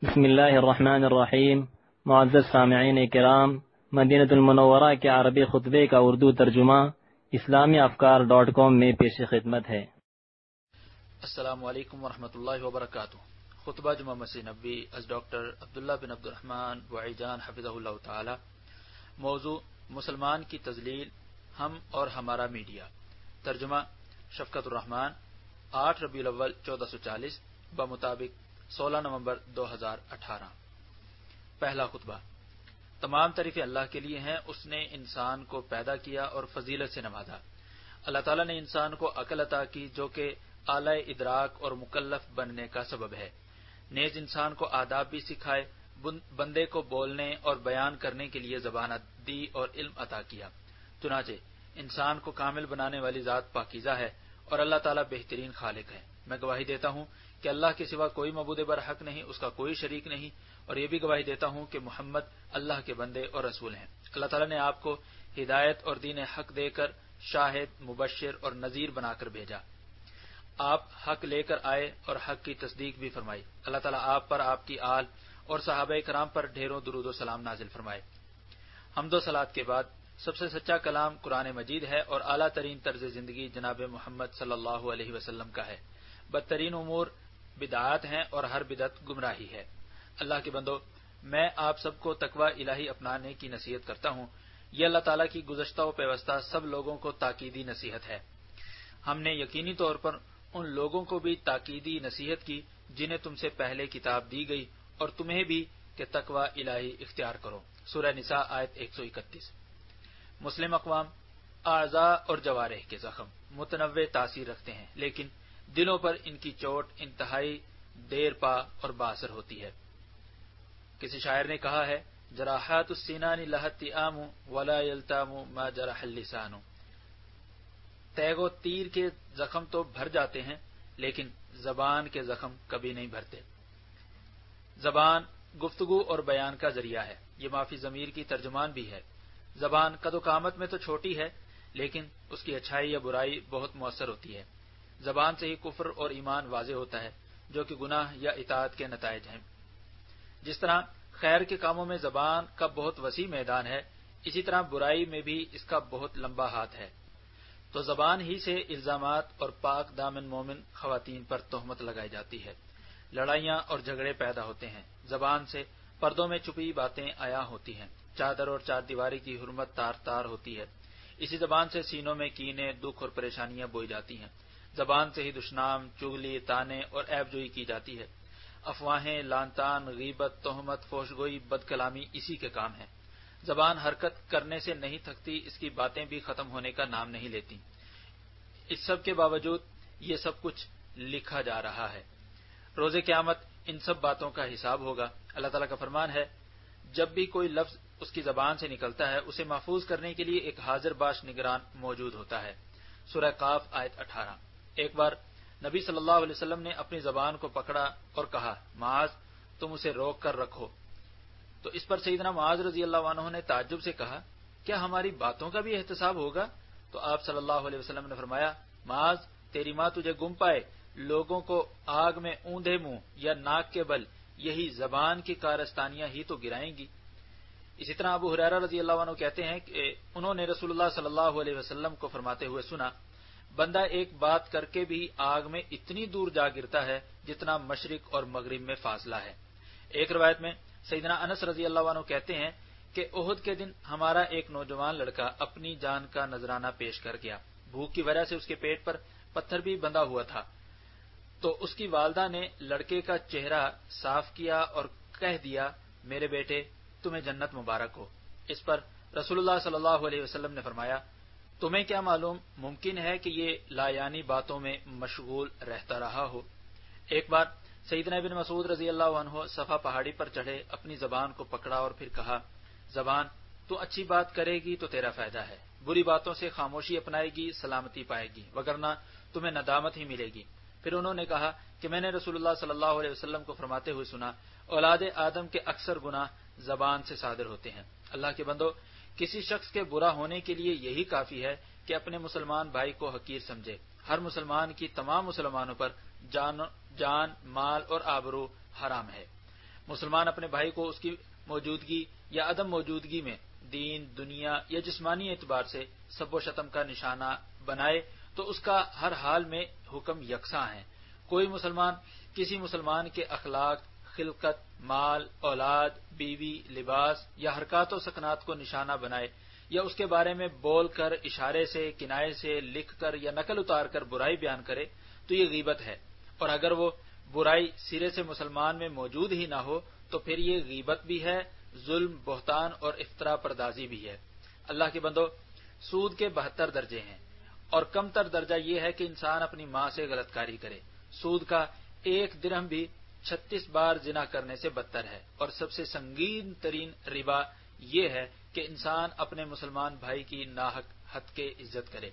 بسم اللہ الرحمن الرحیم۔ معزز سامعین کرام، مدینہ المنورہ کے عربی خطبے کا اردو ترجمہ islamiafkar.com میں پیش خدمت ہے۔ السلام علیکم ورحمۃ اللہ وبرکاتہ۔ خطبہ جمعہ مسیح نبوی از ڈاکٹر عبداللہ بن عبد الرحمن وعیجان حفظہ اللہ تعالی۔ موضوع: مسلمان کی تذلیل، ہم اور ہمارا میڈیا۔ ترجمہ: شفقت الرحمان۔ 8 ربیع الاول 1440 بمطابق 16 نومبر 2018۔ پہلا خطبہ۔ تمام تعریفیں اللہ کے لیے ہیں، اس نے انسان کو پیدا کیا اور فضیلت سے نوازا۔ اللہ تعالیٰ نے انسان کو عقل عطا کی جو کہ اعلی ادراک اور مکلف بننے کا سبب ہے۔ نیز انسان کو آداب بھی سکھائے، بندے کو بولنے اور بیان کرنے کے لیے زبان دی اور علم عطا کیا۔ چنانچہ انسان کو کامل بنانے والی ذات پاکیزہ ہے اور اللہ تعالیٰ بہترین خالق ہے۔ میں گواہی دیتا ہوں کہ اللہ کے سوا کوئی معبود برحق نہیں، اس کا کوئی شریک نہیں، اور یہ بھی گواہی دیتا ہوں کہ محمد اللہ کے بندے اور رسول ہیں۔ اللہ تعالیٰ نے آپ کو ہدایت اور دین حق دے کر شاہد، مبشر اور نذیر بنا کر بھیجا۔ آپ حق لے کر آئے اور حق کی تصدیق بھی فرمائی۔ اللہ تعالیٰ آپ پر، آپ کی آل اور صحابہ کرام پر ڈھیروں درود و سلام نازل فرمائے۔ حمد و صلوات کے بعد سب سے سچا کلام قرآن مجید ہے اور اعلیٰ ترین طرز زندگی جناب محمد صلی اللہ علیہ وسلم کا ہے۔ بدترین امور بدعات ہیں اور ہر بدعت گمراہی ہے۔ اللہ کے بندو، میں آپ سب کو تقوی الہی اپنانے کی نصیحت کرتا ہوں۔ یہ اللہ تعالیٰ کی گزشتہ و پیوستہ سب لوگوں کو تاکیدی نصیحت ہے۔ ہم نے یقینی طور پر ان لوگوں کو بھی تاکیدی نصیحت کی جنہیں تم سے پہلے کتاب دی گئی، اور تمہیں بھی کہ تقوی الہی اختیار کرو۔ سورہ نساء آیت 131۔ مسلم اقوام اعضاء اور جوارح کے زخم متنوع تاثیر رکھتے ہیں، لیکن دلوں پر ان کی چوٹ انتہائی دیر پا اور باثر ہوتی ہے۔ کسی شاعر نے کہا ہے، جراحات السنان لہت تئام ولا یلتام ما جرح اللسان۔ تیغ و تیر کے زخم تو بھر جاتے ہیں، لیکن زبان کے زخم کبھی نہیں بھرتے۔ زبان گفتگو اور بیان کا ذریعہ ہے، یہ معافی ضمیر کی ترجمان بھی ہے۔ زبان قد و قامت میں تو چھوٹی ہے، لیکن اس کی اچھائی یا برائی بہت مؤثر ہوتی ہے۔ زبان سے ہی کفر اور ایمان واضح ہوتا ہے، جو کہ گناہ یا اطاعت کے نتائج ہیں۔ جس طرح خیر کے کاموں میں زبان کا بہت وسیع میدان ہے، اسی طرح برائی میں بھی اس کا بہت لمبا ہاتھ ہے۔ تو زبان ہی سے الزامات اور پاک دامن مومن خواتین پر تہمت لگائی جاتی ہے۔ لڑائیاں اور جھگڑے پیدا ہوتے ہیں۔ زبان سے پردوں میں چھپی باتیں عیاں ہوتی ہیں۔ چادر اور چار دیواری کی حرمت تار تار ہوتی ہے۔ اسی زبان سے سینوں میں کینے، دکھ اور پریشانیاں بوئی جاتی ہیں۔ زبان سے ہی دشنام، چغلی، طعنے اور عیب جوئی کی جاتی ہے۔ افواہیں، لعن طعن، غیبت، تہمت، فحش گوئی، بد کلامی اسی کے کام ہیں۔ زبان حرکت کرنے سے نہیں تھکتی، اس کی باتیں بھی ختم ہونے کا نام نہیں لیتی۔ اس سب کے باوجود یہ سب کچھ لکھا جا رہا ہے۔ روز قیامت ان سب باتوں کا حساب ہوگا۔ اللہ تعالیٰ کا فرمان ہے، جب بھی کوئی لفظ اس کی زبان سے نکلتا ہے، اسے محفوظ کرنے کے لیے ایک حاضر باش نگران موجود ہوتا ہے۔ سورہ قاف آیت 18۔ ایک بار نبی صلی اللہ علیہ وسلم نے اپنی زبان کو پکڑا اور کہا، معاذ، تم اسے روک کر رکھو۔ تو اس پر سیدنا معاذ رضی اللہ عنہ نے تعجب سے کہا، کیا ہماری باتوں کا بھی احتساب ہوگا؟ تو آپ صلی اللہ علیہ وسلم نے فرمایا، معاذ، تیری ماں تجھے گم پائے، لوگوں کو آگ میں اوندھے منہ یا ناک کے بل یہی زبان کی کارستانیاں ہی تو گرائیں گی۔ اسی طرح ابو ہریرہ رضی اللہ عنہ کہتے ہیں کہ انہوں نے رسول اللہ صلی اللہ علیہ وسلم کو فرماتے ہوئے سنا، بندہ ایک بات کر کے بھی آگ میں اتنی دور جا گرتا ہے جتنا مشرق اور مغرب میں فاصلہ ہے۔ ایک روایت میں سیدنا انس رضی اللہ عنہ کہتے ہیں کہ احد کے دن ہمارا ایک نوجوان لڑکا اپنی جان کا نذرانہ پیش کر گیا۔ بھوک کی وجہ سے اس کے پیٹ پر پتھر بھی بندھا ہوا تھا، تو اس کی والدہ نے لڑکے کا چہرہ صاف کیا اور کہہ دیا، میرے بیٹے، تمہیں جنت مبارک ہو۔ اس پر رسول اللہ صلی اللہ علیہ وسلم نے فرمایا، تمہیں کیا معلوم، ممکن ہے کہ یہ لایانی باتوں میں مشغول رہتا رہا ہو۔ ایک بار سیدنا ابن مسعود رضی اللہ عنہ صفا پہاڑی پر چڑھے، اپنی زبان کو پکڑا اور پھر کہا، زبان، تو اچھی بات کرے گی تو تیرا فائدہ ہے، بری باتوں سے خاموشی اپنائے گی، سلامتی پائے گی، وگرنہ تمہیں ندامت ہی ملے گی۔ پھر انہوں نے کہا کہ میں نے رسول اللہ صلی اللہ علیہ وسلم کو فرماتے ہوئے سنا، اولاد آدم کے اکثر گناہ زبان سے صادر ہوتے ہیں۔ اللہ کے بندو، کسی شخص کے برا ہونے کے لیے یہی کافی ہے کہ اپنے مسلمان بھائی کو حقیر سمجھے۔ ہر مسلمان کی تمام مسلمانوں پر جان، مال اور آبرو حرام ہے۔ مسلمان اپنے بھائی کو اس کی موجودگی یا عدم موجودگی میں دین، دنیا یا جسمانی اعتبار سے سب و شتم کا نشانہ بنائے تو اس کا ہر حال میں حکم یکساں ہے۔ کوئی مسلمان کسی مسلمان کے اخلاق، خلقت، مال، اولاد، بیوی، لباس یا حرکات و سکنات کو نشانہ بنائے یا اس کے بارے میں بول کر، اشارے سے، کنایے سے، لکھ کر یا نقل اتار کر برائی بیان کرے تو یہ غیبت ہے، اور اگر وہ برائی سرے سے مسلمان میں موجود ہی نہ ہو تو پھر یہ غیبت بھی ہے، ظلم، بہتان اور افترا پردازی بھی ہے۔ اللہ کے بندو، سود کے 72 درجے ہیں، اور کم تر درجہ یہ ہے کہ انسان اپنی ماں سے غلط کاری کرے۔ سود کا 1 درہم بھی 36 بار زنا کرنے سے بدتر ہے، اور سب سے سنگین ترین ربا یہ ہے کہ انسان اپنے مسلمان بھائی کی ناحق حد کے عزت کرے۔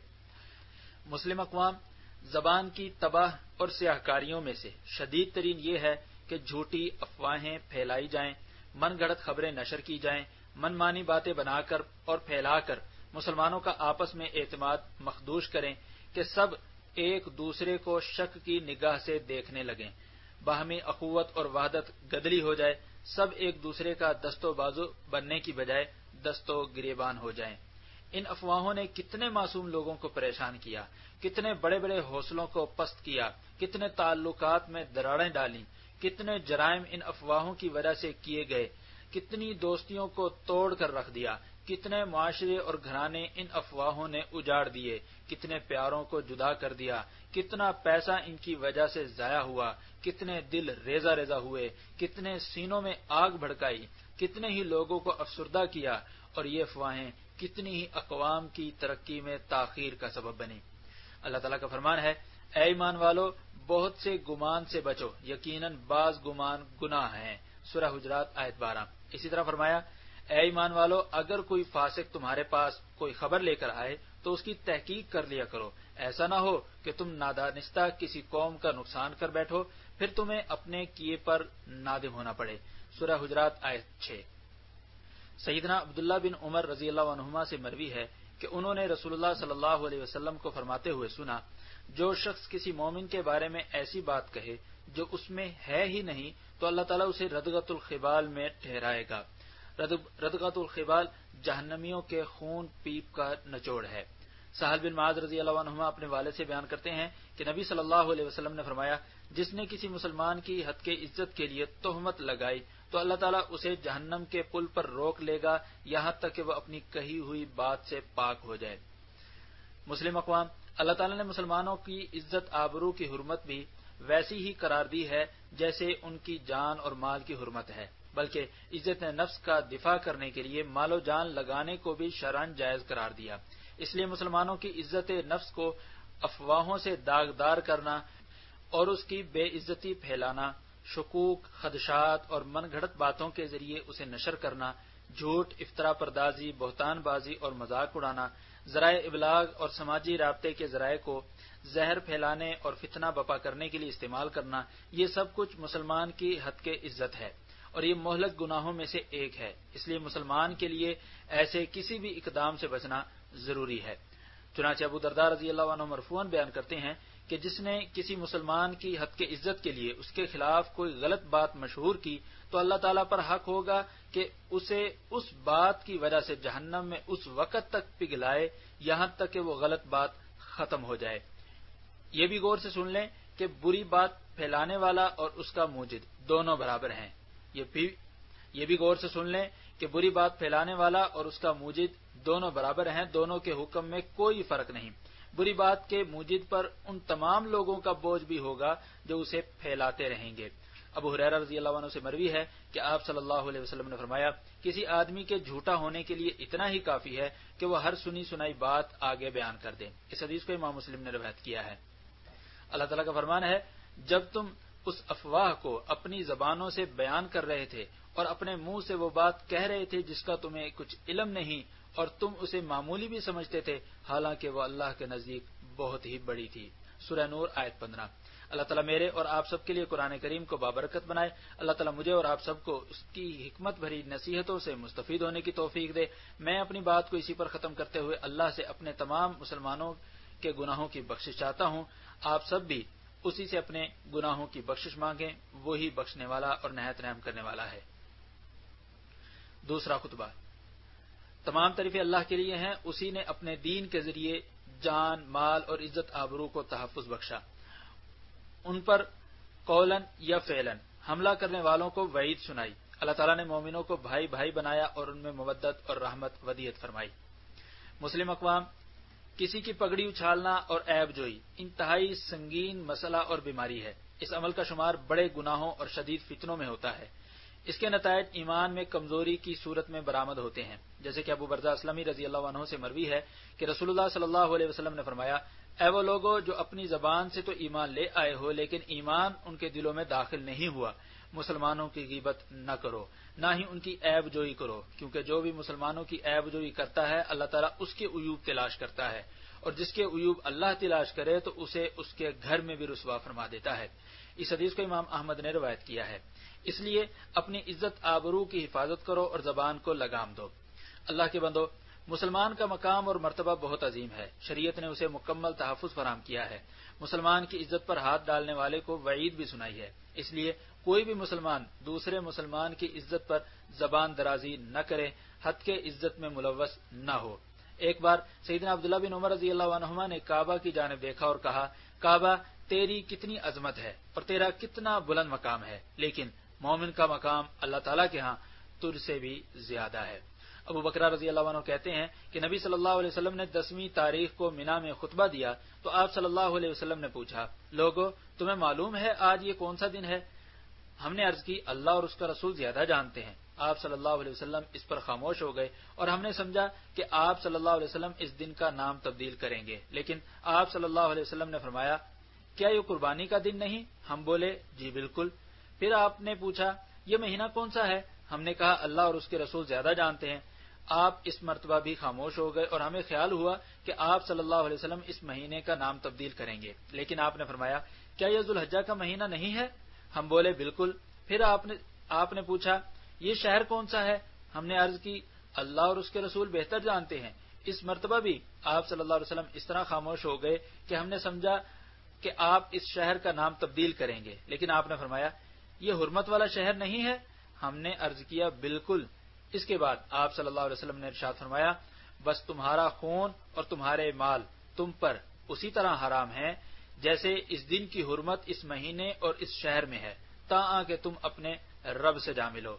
مسلم اقوام زبان کی تباہ اور سیاہ کاریوں میں سے شدید ترین یہ ہے کہ جھوٹی افواہیں پھیلائی جائیں، من گھڑت خبریں نشر کی جائیں، من مانی باتیں بنا کر اور پھیلا کر مسلمانوں کا آپس میں اعتماد مخدوش کریں کہ سب ایک دوسرے کو شک کی نگاہ سے دیکھنے لگیں، باہمی اخوت اور وحدت گدلی ہو جائے، سب ایک دوسرے کا دست و بازو بننے کی بجائے دست و گریبان ہو جائیں۔ ان افواہوں نے کتنے معصوم لوگوں کو پریشان کیا، کتنے بڑے بڑے حوصلوں کو پست کیا، کتنے تعلقات میں دراڑیں ڈالیں، کتنے جرائم ان افواہوں کی وجہ سے کیے گئے، کتنی دوستیوں کو توڑ کر رکھ دیا، کتنے معاشرے اور گھرانے ان افواہوں نے اجاڑ دیے، کتنے پیاروں کو جدا کر دیا، کتنا پیسہ ان کی وجہ سے ضائع ہوا، کتنے دل ریزہ ریزہ ہوئے، کتنے سینوں میں آگ بھڑکائی، کتنے ہی لوگوں کو افسردہ کیا، اور یہ افواہیں کتنی ہی اقوام کی ترقی میں تاخیر کا سبب بنی۔ اللہ تعالیٰ کا فرمان ہے، اے ایمان والو، بہت سے گمان سے بچو، یقیناً بعض گمان گناہ ہیں۔ سورہ حجرات آیت 12۔ اسی طرح فرمایا، اے ایمان والو، اگر کوئی فاسق تمہارے پاس کوئی خبر لے کر آئے تو اس کی تحقیق کر لیا کرو، ایسا نہ ہو کہ تم نادانستہ کسی قوم کا نقصان کر بیٹھو، پھر تمہیں اپنے کیے پر نادم ہونا پڑے۔ سورہ حجرات آیت 6۔ سیدنا عبداللہ بن عمر رضی اللہ عنہما سے مروی ہے کہ انہوں نے رسول اللہ صلی اللہ علیہ وسلم کو فرماتے ہوئے سنا، جو شخص کسی مومن کے بارے میں ایسی بات کہے جو اس میں ہے ہی نہیں تو اللہ تعالیٰ اسے ردغۃ الخبال میں ٹھہرائے گا۔ ردغۃ الخبال جہنمیوں کے خون پیپ کا نچوڑ ہے۔ سہل بن معاذ رضی اللہ عنہما اپنے والد سے بیان کرتے ہیں کہ نبی صلی اللہ علیہ وسلم نے فرمایا، جس نے کسی مسلمان کی حد کے عزت کے لیے تہمت لگائی تو اللہ تعالیٰ اسے جہنم کے پل پر روک لے گا یہاں تک کہ وہ اپنی کہی ہوئی بات سے پاک ہو جائے۔ مسلم اقوام، اللہ تعالیٰ نے مسلمانوں کی عزت آبرو کی حرمت بھی ویسی ہی قرار دی ہے جیسے ان کی جان اور مال کی حرمت ہے، بلکہ عزت نفس کا دفاع کرنے کے لیے مال و جان لگانے کو بھی شرعاً جائز قرار دیا۔ اس لیے مسلمانوں کی عزت نفس کو افواہوں سے داغدار کرنا اور اس کی بے عزتی پھیلانا، شکوک، خدشات اور من گھڑت باتوں کے ذریعے اسے نشر کرنا، جھوٹ، افطرا پردازی، بہتان بازی اور مذاق اڑانا، ذرائع ابلاغ اور سماجی رابطے کے ذرائع کو زہر پھیلانے اور فتنہ بپا کرنے کے لیے استعمال کرنا، یہ سب کچھ مسلمان کی حد کے عزت ہے اور یہ مہلک گناہوں میں سے ایک ہے۔ اس لیے مسلمان کے لیے ایسے کسی بھی اقدام سے بچنا ضروری ہے۔ چنانچہ ابو درداء رضی اللہ عنہ مرفوعاً بیان کرتے ہیں کہ جس نے کسی مسلمان کی حد کے عزت کے لیے اس کے خلاف کوئی غلط بات مشہور کی تو اللہ تعالیٰ پر حق ہوگا کہ اسے اس بات کی وجہ سے جہنم میں اس وقت تک پگھلائے یہاں تک کہ وہ غلط بات ختم ہو جائے۔ یہ بھی غور سے سن لیں کہ بری بات پھیلانے والا اور اس کا موجد دونوں برابر ہیں۔ یہ بھی غور سے سن لیں کہ بری بات پھیلانے والا اور اس کا موجد دونوں برابر ہیں، دونوں کے حکم میں کوئی فرق نہیں۔ بری بات کے موجد پر ان تمام لوگوں کا بوجھ بھی ہوگا جو اسے پھیلاتے رہیں گے۔ ابو ہریرہ رضی اللہ عنہ سے مروی ہے کہ آپ صلی اللہ علیہ وسلم نے فرمایا، کسی آدمی کے جھوٹا ہونے کے لیے اتنا ہی کافی ہے کہ وہ ہر سنی سنائی بات آگے بیان کر دے۔ اس حدیث کو امام مسلم نے روایت کیا ہے۔ اللہ تعالیٰ کا فرمان ہے، جب تم اس افواہ کو اپنی زبانوں سے بیان کر رہے تھے اور اپنے منہ سے وہ بات کہہ رہے تھے جس کا تمہیں کچھ علم نہیں اور تم اسے معمولی بھی سمجھتے تھے، حالانکہ وہ اللہ کے نزدیک بہت ہی بڑی تھی۔ سورہ نور آیت 15۔ اللہ تعالیٰ میرے اور آپ سب کے لیے قرآن کریم کو بابرکت بنائے۔ اللہ تعالیٰ مجھے اور آپ سب کو اس کی حکمت بھری نصیحتوں سے مستفید ہونے کی توفیق دے۔ میں اپنی بات کو اسی پر ختم کرتے ہوئے اللہ سے اپنے تمام مسلمانوں کے گناہوں کی بخشش چاہتا ہوں۔ آپ سب بھی اسی سے اپنے گناہوں کی بخشش مانگیں، وہی بخشنے والا اور نہایت رحم کرنے والا ہے۔ دوسرا خطبہ۔ تمام تعریفیں اللہ کے لیے ہیں، اسی نے اپنے دین کے ذریعے جان، مال اور عزت آبرو کو تحفظ بخشا، ان پر قولن یا فعلن حملہ کرنے والوں کو وعید سنائی۔ اللہ تعالیٰ نے مومنوں کو بھائی بھائی بنایا اور ان میں مودت اور رحمت ودیت فرمائی۔ مسلم اقوام، کسی کی پگڑی اچھالنا اور عیب جوئی انتہائی سنگین مسئلہ اور بیماری ہے۔ اس عمل کا شمار بڑے گناہوں اور شدید فتنوں میں ہوتا ہے۔ اس کے نتائج ایمان میں کمزوری کی صورت میں برآمد ہوتے ہیں، جیسے کہ ابو برزہ اسلمی رضی اللہ عنہ سے مروی ہے کہ رسول اللہ صلی اللہ علیہ وسلم نے فرمایا، اے وہ لوگو جو اپنی زبان سے تو ایمان لے آئے ہو لیکن ایمان ان کے دلوں میں داخل نہیں ہوا، مسلمانوں کی غیبت نہ کرو، نہ ہی ان کی عیب جوئی کرو، کیونکہ جو بھی مسلمانوں کی عیب جوئی کرتا ہے اللہ تعالیٰ اس کے عیوب تلاش کرتا ہے، اور جس کے عیوب اللہ تلاش کرے تو اسے اس کے گھر میں بھی رسوا فرما دیتا ہے۔ اس حدیث کو امام احمد نے روایت کیا ہے۔ اس لیے اپنی عزت آبرو کی حفاظت کرو اور زبان کو لگام دو۔ اللہ کے بندو، مسلمان کا مقام اور مرتبہ بہت عظیم ہے، شریعت نے اسے مکمل تحفظ فراہم کیا ہے۔ مسلمان کی عزت پر ہاتھ ڈالنے والے کو وعید بھی سنائی ہے، اس لیے کوئی بھی مسلمان دوسرے مسلمان کی عزت پر زبان درازی نہ کرے، حد کے عزت میں ملوث نہ ہو۔ ایک بار سیدنا عبداللہ بن عمر رضی اللہ عنہما نے کعبہ کی جانب دیکھا اور کہا، کعبہ تیری کتنی عظمت ہے اور تیرا کتنا بلند مقام ہے، لیکن مومن کا مقام اللہ تعالیٰ کے ہاں تجھ سے بھی زیادہ ہے۔ ابو بکر رضی اللہ عنہ کہتے ہیں کہ نبی صلی اللہ علیہ وسلم نے 10ویں تاریخ کو منا میں خطبہ دیا تو آپ صلی اللہ علیہ وسلم نے پوچھا، لوگو تمہیں معلوم ہے آج یہ کون سا دن ہے؟ ہم نے عرض کی، اللہ اور اس کا رسول زیادہ جانتے ہیں۔ آپ صلی اللہ علیہ وسلم اس پر خاموش ہو گئے اور ہم نے سمجھا کہ آپ صلی اللہ علیہ وسلم اس دن کا نام تبدیل کریں گے، لیکن آپ صلی اللہ علیہ وسلم نے فرمایا، کیا یہ قربانی کا دن نہیں؟ ہم بولے، جی بالکل۔ پھر آپ نے پوچھا، یہ مہینہ کون سا ہے؟ ہم نے کہا، اللہ اور اس کے رسول زیادہ جانتے ہیں۔ آپ اس مرتبہ بھی خاموش ہو گئے اور ہمیں خیال ہوا کہ آپ صلی اللہ علیہ وسلم اس مہینے کا نام تبدیل کریں گے، لیکن آپ نے فرمایا، کیا یہ ذوالحجہ کا مہینہ نہیں ہے؟ ہم بولے، بالکل۔ پھر آپ نے پوچھا، یہ شہر کون سا ہے؟ ہم نے عرض کی، اللہ اور اس کے رسول بہتر جانتے ہیں۔ اس مرتبہ بھی آپ صلی اللہ علیہ وسلم اس طرح خاموش ہو گئے کہ ہم نے سمجھا کہ آپ اس شہر کا نام تبدیل کریں گے، لیکن آپ نے فرمایا، یہ حرمت والا شہر نہیں ہے؟ ہم نے عرض کیا، بالکل۔ اس کے بعد آپ صلی اللہ علیہ وسلم نے ارشاد فرمایا، بس تمہارا خون اور تمہارے مال تم پر اسی طرح حرام ہیں جیسے اس دن کی حرمت اس مہینے اور اس شہر میں ہے، تاں کہ تم اپنے رب سے جا ملو۔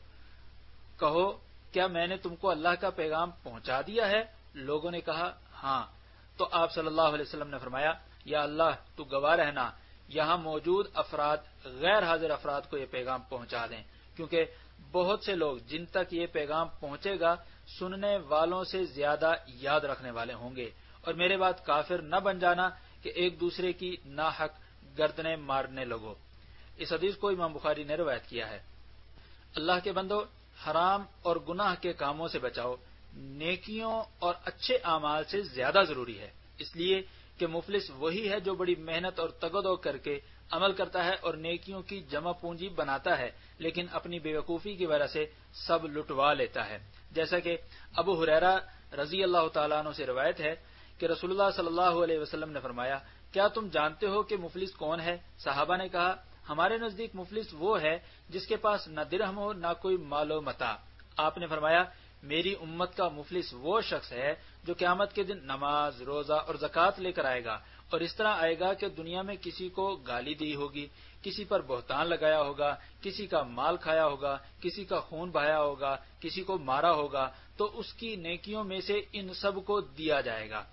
کہو، کیا میں نے تم کو اللہ کا پیغام پہنچا دیا ہے؟ لوگوں نے کہا، ہاں۔ تو آپ صلی اللہ علیہ وسلم نے فرمایا، یا اللہ تو گواہ رہنا، یہاں موجود افراد غیر حاضر افراد کو یہ پیغام پہنچا دیں، کیونکہ بہت سے لوگ جن تک یہ پیغام پہنچے گا سننے والوں سے زیادہ یاد رکھنے والے ہوں گے، اور میرے بعد کافر نہ بن جانا کہ ایک دوسرے کی ناحق گردنیں مارنے لگو۔ اس حدیث کو امام بخاری نے روایت کیا ہے۔ اللہ کے بندو، حرام اور گناہ کے کاموں سے بچاؤ نیکیوں اور اچھے اعمال سے زیادہ ضروری ہے، اس لیے کہ مفلس وہی ہے جو بڑی محنت اور تگدو کر کے عمل کرتا ہے اور نیکیوں کی جمع پونجی بناتا ہے، لیکن اپنی بے وقوفی کی وجہ سے سب لٹوا لیتا ہے۔ جیسا کہ ابو ہریرہ رضی اللہ تعالیٰ عنہ سے روایت ہے کہ رسول اللہ صلی اللہ علیہ وسلم نے فرمایا، کیا تم جانتے ہو کہ مفلس کون ہے؟ صحابہ نے کہا، ہمارے نزدیک مفلس وہ ہے جس کے پاس نہ درہم ہو نہ کوئی مال و متاع۔ آپ نے فرمایا، میری امت کا مفلس وہ شخص ہے جو قیامت کے دن نماز، روزہ اور زکوٰۃ لے کر آئے گا، اور اس طرح آئے گا کہ دنیا میں کسی کو گالی دی ہوگی، کسی پر بہتان لگایا ہوگا، کسی کا مال کھایا ہوگا، کسی کا خون بہایا ہوگا، کسی کو مارا ہوگا، تو اس کی نیکیوں میں سے ان سب کو دیا جائے گا۔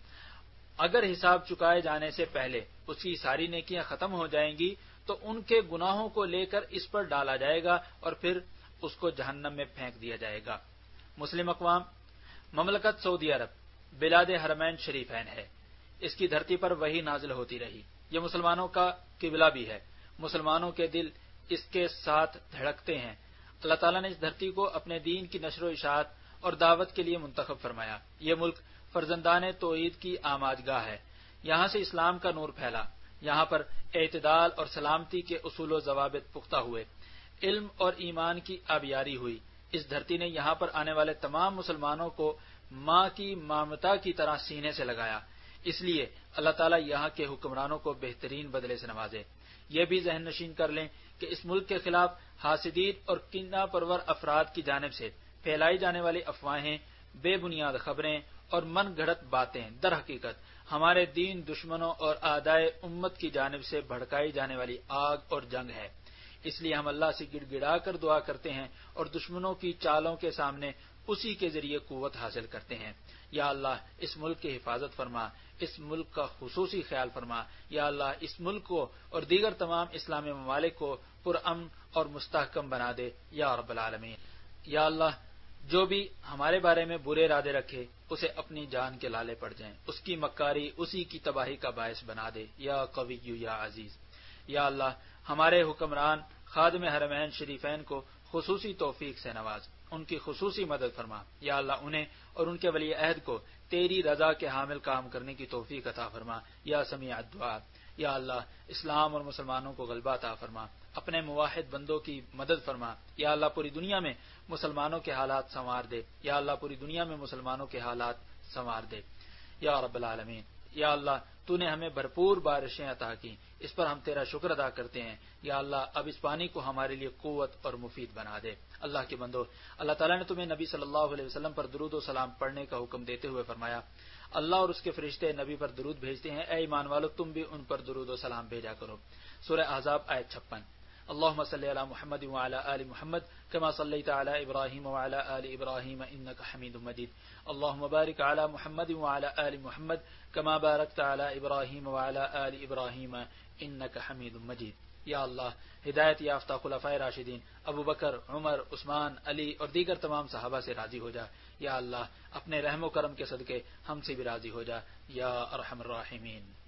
اگر حساب چکائے جانے سے پہلے اس کی ساری نیکیاں ختم ہو جائیں گی تو ان کے گناہوں کو لے کر اس پر ڈالا جائے گا اور پھر اس کو جہنم میں پھینک دیا جائے گا۔ مسلم اقوام، مملکت سعودی عرب بلاد حرمین شریفین ہے، اس کی دھرتی پر وحی نازل ہوتی رہی، یہ مسلمانوں کا قبلہ بھی ہے، مسلمانوں کے دل اس کے ساتھ دھڑکتے ہیں۔ اللہ تعالیٰ نے اس دھرتی کو اپنے دین کی نشر و اشاعت اور دعوت کے لیے منتخب فرمایا۔ یہ ملک فرزندان توحید کی آماج گاہ ہے، یہاں سے اسلام کا نور پھیلا، یہاں پر اعتدال اور سلامتی کے اصول و ضوابط پختہ ہوئے، علم اور ایمان کی آبیاری ہوئی۔ اس دھرتی نے یہاں پر آنے والے تمام مسلمانوں کو ماں کی ممتا کی طرح سینے سے لگایا، اس لیے اللہ تعالیٰ یہاں کے حکمرانوں کو بہترین بدلے سے نوازے۔ یہ بھی ذہن نشین کر لیں کہ اس ملک کے خلاف حاسدین اور کینہ پرور افراد کی جانب سے پھیلائی جانے والی افواہیں، بے بنیاد خبریں اور من گھڑت باتیں در حقیقت ہمارے دین دشمنوں اور اعدائے امت کی جانب سے بھڑکائی جانے والی آگ اور جنگ ہے۔ اس لیے ہم اللہ سے گڑ گڑا کر دعا کرتے ہیں اور دشمنوں کی چالوں کے سامنے اسی کے ذریعے قوت حاصل کرتے ہیں۔ یا اللہ اس ملک کی حفاظت فرما، اس ملک کا خصوصی خیال فرما۔ یا اللہ اس ملک کو اور دیگر تمام اسلامی ممالک کو پرامن اور مستحکم بنا دے یا رب العالمین۔ یا اللہ جو بھی ہمارے بارے میں برے ارادے رکھے اسے اپنی جان کے لالے پڑ جائیں، اس کی مکاری اسی کی تباہی کا باعث بنا دے یا قوی یا عزیز۔ یا اللہ ہمارے حکمران خادم حرمین شریفین کو خصوصی توفیق سے نواز، ان کی خصوصی مدد فرما۔ یا اللہ انہیں اور ان کے ولی عہد کو تیری رضا کے حامل کام کرنے کی توفیق عطا فرما یا سمیع الدعاء۔ یا اللہ اسلام اور مسلمانوں کو غلبہ عطا فرما، اپنے موحد بندوں کی مدد فرما۔ یا اللہ پوری دنیا میں مسلمانوں کے حالات سنوار دے۔ یا اللہ پوری دنیا میں مسلمانوں کے حالات سنوار دے یا رب العالمین۔ یا اللہ تو نے ہمیں بھرپور بارشیں عطا کی، اس پر ہم تیرا شکر ادا کرتے ہیں۔ یا اللہ اب اس پانی کو ہمارے لیے قوت اور مفید بنا دے۔ اللہ کے بندو، اللہ تعالیٰ نے تمہیں نبی صلی اللہ علیہ وسلم پر درود و سلام پڑھنے کا حکم دیتے ہوئے فرمایا، اللہ اور اس کے فرشتے نبی پر درود بھیجتے ہیں، اے ایمان والو تم بھی ان پر درود و سلام بھیجا کرو۔ سورہ احزاب آیت 56۔ اللهم صل على محمد وعلى آل محمد كما صليت على إبراهيم وعلى آل إبراهيم إنك حميد مجيد اللهم بارك على محمد وعلى آل محمد كما باركت على إبراهيم وعلى آل إبراهيم إنك حميد مجيد۔ یا اللہ ہدایت یافتہ خلفائے راشدین ابو بکر، عمر، عثمان، علی اور دیگر تمام صحابہ سے راضی ہو جا۔ یا اللہ اپنے رحم و کرم کے صدقے ہم سے بھی راضی ہو جا یا ارحم الراحمین۔